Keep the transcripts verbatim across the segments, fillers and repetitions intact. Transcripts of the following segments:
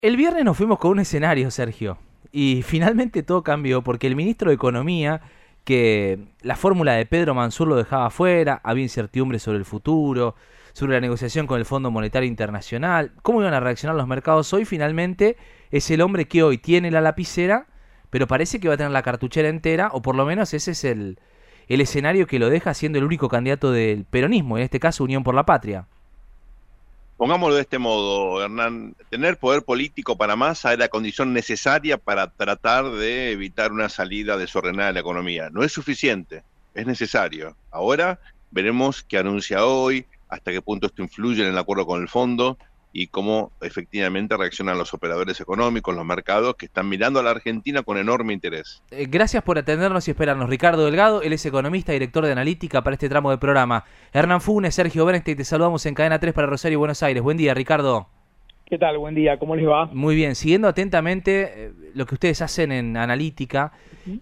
El viernes nos fuimos con un escenario, Sergio, y finalmente todo cambió porque el ministro de Economía, que la fórmula de Pedro Mansur lo dejaba fuera, había incertidumbre sobre el futuro, sobre la negociación con el Fondo Monetario Internacional, cómo iban a reaccionar los mercados hoy, finalmente es el hombre que hoy tiene la lapicera, pero parece que va a tener la cartuchera entera, o por lo menos ese es el, el escenario que lo deja siendo el único candidato del peronismo, en este caso Unión por la Patria. Pongámoslo de este modo, Hernán, tener poder político para Massa es la condición necesaria para tratar de evitar una salida desordenada de la economía. No es suficiente, es necesario. Ahora veremos qué anuncia hoy, hasta qué punto esto influye en el acuerdo con el fondo y cómo efectivamente reaccionan los operadores económicos, los mercados, que están mirando a la Argentina con enorme interés. Eh, gracias por atendernos y esperarnos. Ricardo Delgado, él es economista, director de analítica para este tramo del programa. Hernán Funes, Sergio Bernstein, te saludamos en Cadena tres para Rosario y Buenos Aires. Buen día, Ricardo. ¿Qué tal? Buen día, ¿cómo les va? Muy bien, siguiendo atentamente eh, lo que ustedes hacen en analítica.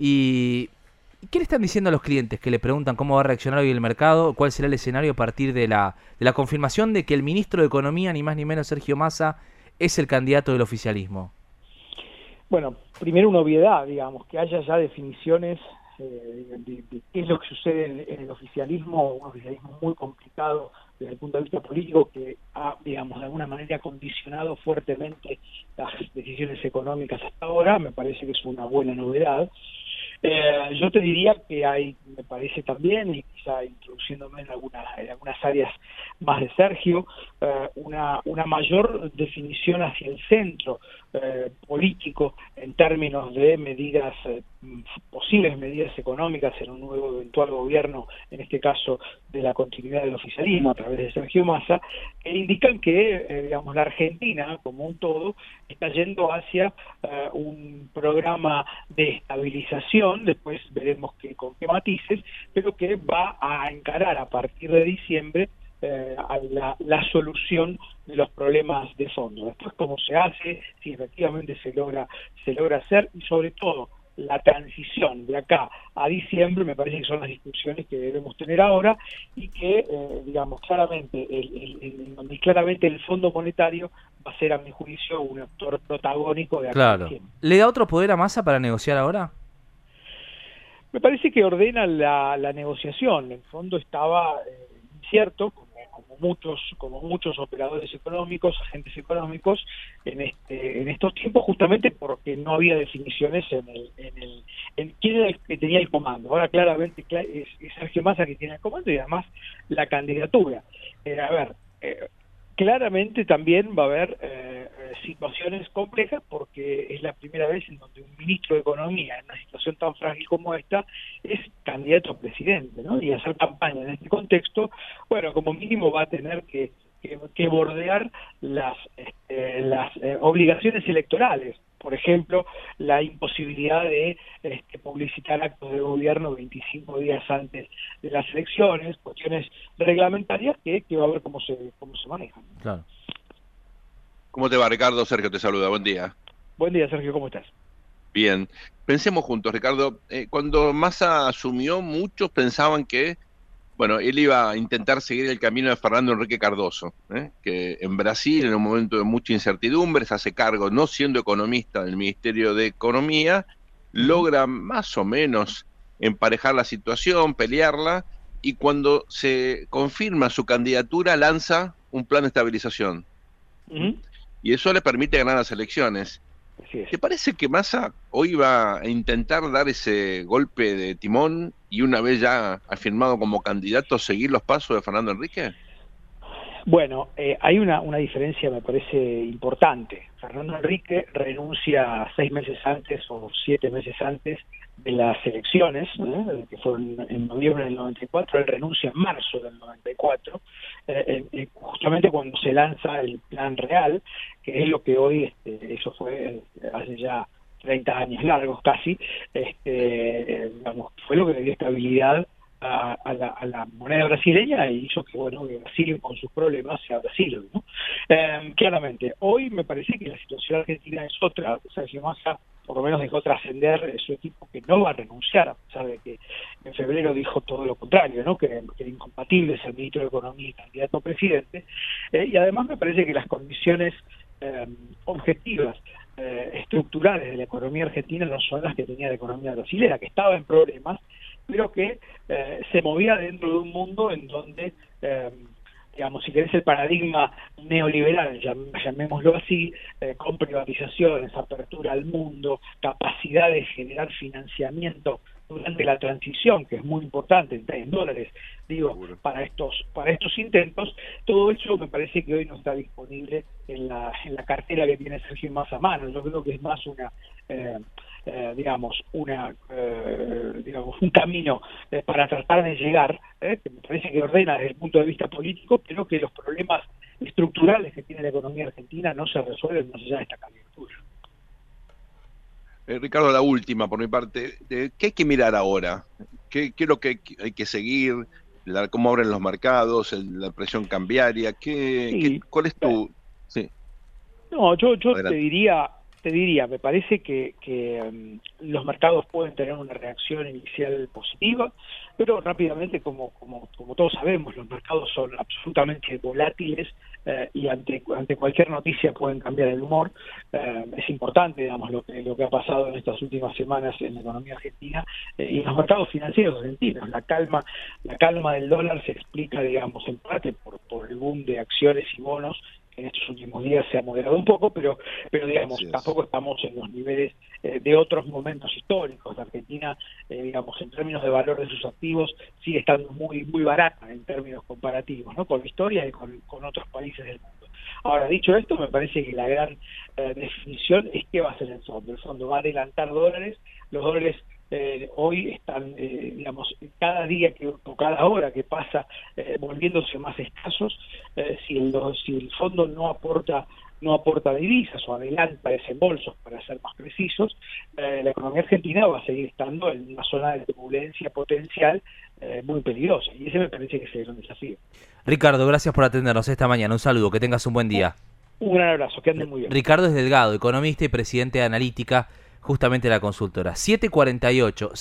Y ¿qué le están diciendo a los clientes que le preguntan cómo va a reaccionar hoy el mercado? ¿Cuál será el escenario a partir de la, de la confirmación de que el ministro de Economía, ni más ni menos Sergio Massa, es el candidato del oficialismo? Bueno, primero una obviedad, digamos, que haya ya definiciones eh, de, de qué es lo que sucede en, en el oficialismo, un oficialismo muy complicado desde el punto de vista político que ha, digamos, de alguna manera condicionado fuertemente las decisiones económicas hasta ahora, me parece que es una buena novedad. Eh, yo te diría que hay, me parece también, y quizá introduciéndome en algunas, en algunas áreas más de Sergio, eh, una, una mayor definición hacia el centro eh, político en términos de medidas, eh, posibles medidas económicas en un nuevo eventual gobierno, en este caso de la continuidad del oficialismo a través de Sergio Massa, que indican que, eh, digamos, la Argentina como un todo está yendo hacia eh, un programa de estabilización, después veremos que, con qué matices, pero que va a encarar a partir de diciembre eh, a la, la solución de los problemas de fondo. Después cómo se hace, si efectivamente se logra, se logra hacer, y sobre todo la transición de acá a diciembre, me parece que son las discusiones que debemos tener ahora y que, eh, digamos, claramente el, el, el, el, claramente el Fondo Monetario va a ser, a mi juicio, un actor protagónico de acá Claro. a diciembre. ¿Le da otro poder a Massa para negociar ahora? Me parece que ordena la, la negociación. En el fondo estaba eh, incierto, como, como muchos como muchos operadores económicos, agentes económicos, en este en estos tiempos, justamente porque no había definiciones en el en el en quién era el que tenía el comando. Ahora claramente es, es Sergio Massa que tiene el comando y además la candidatura. Eh, a ver, eh, claramente también va a haber eh, situaciones complejas porque es la primera vez en donde un ministro de Economía en una situación tan frágil como esta es candidato a presidente, ¿no? Y hacer campaña en este contexto, bueno, como mínimo va a tener que, que, que bordear las, este, las eh, obligaciones electorales. Por ejemplo, la imposibilidad de este, publicitar actos de gobierno veinticinco días antes de las elecciones, cuestiones reglamentarias que, que va a ver cómo se cómo se manejan. Claro. ¿Cómo te va, Ricardo? Sergio te saluda, buen día. Buen día, Sergio, ¿cómo estás? Bien, pensemos juntos, Ricardo. Eh, cuando Massa asumió, muchos pensaban que, bueno, él iba a intentar seguir el camino de Fernando Henrique Cardoso, ¿eh? Que en Brasil, en un momento de mucha incertidumbre, se hace cargo, no siendo economista del Ministerio de Economía, logra más o menos emparejar la situación, pelearla, y cuando se confirma su candidatura, lanza un plan de estabilización. ¿Mm? Y eso le permite ganar las elecciones. Así es. ¿Te parece que Massa hoy va a intentar dar ese golpe de timón y una vez ya afirmado como candidato seguir los pasos de Fernando Henrique? Bueno, eh, hay una, una diferencia, me parece, importante. Fernando Henrique renuncia seis meses antes o siete meses antes de las elecciones, ¿eh? que fueron en noviembre del noventa y cuatro, él renuncia en marzo del noventa y cuatro, eh, eh, justamente cuando se lanza el plan real, que es lo que hoy, este, eso fue eh, hace ya treinta años largos casi, este, eh, digamos, fue lo que le dio estabilidad A, a, la, a la moneda brasileña y hizo que, bueno, que Brasil con sus problemas sea Brasil, ¿no? Eh, claramente, hoy me parece que la situación argentina es otra. Sergio Massa por lo menos dejó trascender su equipo que no va a renunciar, a pesar de que en febrero dijo todo lo contrario, ¿no? que, que era incompatible ser ministro de Economía y candidato a presidente, eh, y además me parece que las condiciones eh, objetivas eh, estructurales de la economía argentina no son las que tenía la economía brasilera, que estaba en problemas, pero que eh, se movía dentro de un mundo en donde, eh, digamos, si querés, el paradigma neoliberal, llam, llamémoslo así, eh, con privatizaciones, apertura al mundo, capacidad de generar financiamiento durante la transición, que es muy importante, en dólares, digo, Seguro. para estos para estos intentos, todo eso me parece que hoy no está disponible en la en la cartera que tiene Sergio Massa a mano. Yo creo que es más una, eh, eh, digamos, una eh, digamos un camino eh, para tratar de llegar, eh, que me parece que ordena desde el punto de vista político, pero que los problemas estructurales que tiene la economía argentina no se resuelven más allá de esta candidatura. Eh, Ricardo, la última por mi parte. Eh, ¿Qué hay que mirar ahora? ¿Qué, qué es lo que hay, hay que seguir? La, ¿Cómo abren los mercados? El, ¿La presión cambiaria? ¿Qué, sí, qué, ¿Cuál es tu...? Sí. No, yo, yo te diría, te diría, me parece que, que um, los mercados pueden tener una reacción inicial positiva, pero rápidamente, como, como, como todos sabemos, los mercados son absolutamente volátiles eh, y ante, ante cualquier noticia pueden cambiar el humor. Eh, es importante, digamos, lo que, lo que ha pasado en estas últimas semanas en la economía argentina eh, y en los mercados financieros argentinos. La calma, la calma del dólar se explica, digamos, en parte por, por el boom de acciones y bonos. En estos últimos días se ha moderado un poco, pero pero digamos, tampoco estamos en los niveles eh, de otros momentos históricos. La Argentina, eh, digamos, en términos de valor de sus activos, sigue estando muy muy barata en términos comparativos, ¿no? Con la historia y con, con otros países del mundo. Ahora, dicho esto, me parece que la gran eh, definición es qué va a hacer el fondo. El fondo va a adelantar dólares, los dólares Eh, hoy están, eh, digamos, cada día que, o cada hora que pasa eh, volviéndose más escasos. Eh, si, el, si el fondo no aporta no aporta divisas o adelanta desembolsos, para ser más precisos, eh, la economía argentina va a seguir estando en una zona de turbulencia potencial eh, muy peligrosa, y ese me parece que es el gran desafío. Ricardo, gracias por atendernos esta mañana, un saludo, que tengas un buen día. Un gran abrazo, que anden muy bien. Ricardo es Delgado, economista y presidente de Analítica, justamente la consultora. siete cuarenta y ocho